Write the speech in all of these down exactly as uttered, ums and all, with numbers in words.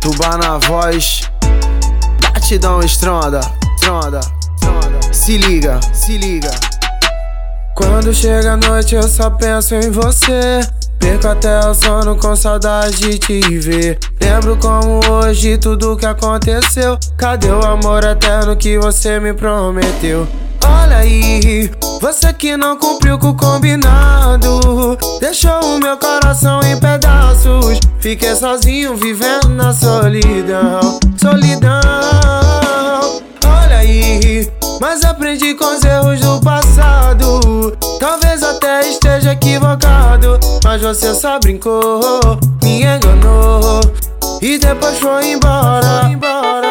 Tuba na voz, batidão estronda, estronda, estronda. Se liga, se liga. Quando chega a noite eu só penso em você. Perco até o sono com saudade de te ver. Lembro como hoje tudo que aconteceu. Cadê o amor eterno que você me prometeu? Olha aí, você que não cumpriu com o combinado, deixou o meu coração em pedaços. Fiquei sozinho vivendo na solidão, solidão. Olha aí, mas aprendi com os erros do passado. Talvez até esteja equivocado, mas você só brincou, me enganou e depois foi embora, foi embora.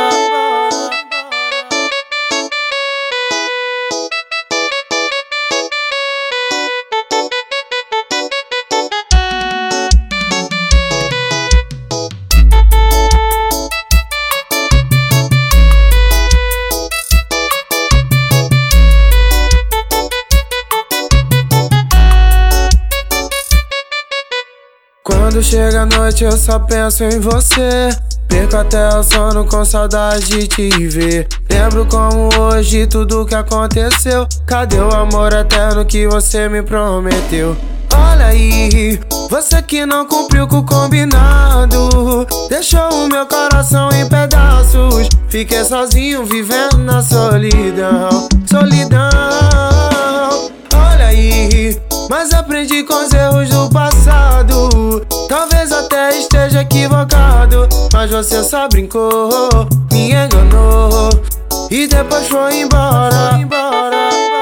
Quando chega a noite eu só penso em você. Perco até o sono com saudade de te ver. Lembro como hoje tudo que aconteceu. Cadê o amor eterno que você me prometeu? Olha aí, você que não cumpriu com o combinado, deixou o meu coração em pedaços. Fiquei sozinho vivendo na solidão, solidão. Olha aí, mas aprendi com os erros do passado. Talvez até esteja equivocado, mas você só brincou, me enganou e depois foi embora, foi embora.